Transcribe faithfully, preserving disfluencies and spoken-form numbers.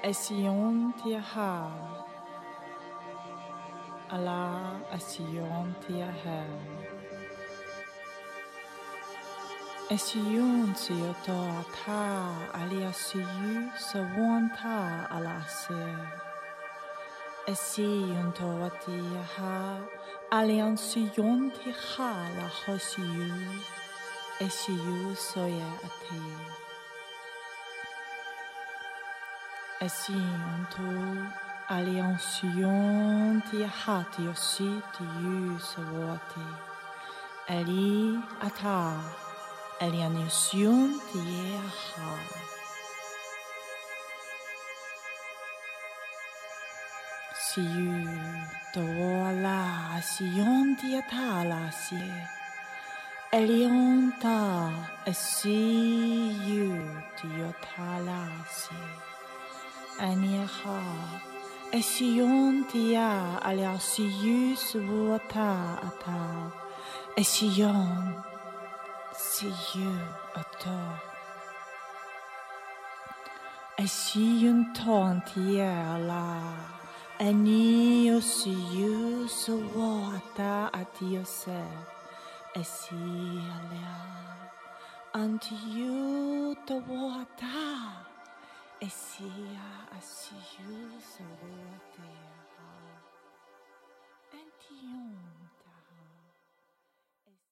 Esion tiaha. Ala esion tiaha. Esion sioto ata alia siyu sawanta ala se. Esion to atiaha alian sion tiaha la hosiyu. Esiyu soya ati. Esion to alliantion tiaha tiosi tiu sawati. Ali ata alliantion tiaha. Siyu to la sion tiata la sie. Elionta esiyu tiotala sie. Aniha Esion tia alia siyu suota ata Esion siyu ata Esion ton tia la Enio siyu suota atiose Esialia antiu tawata Esia asiyu sawote.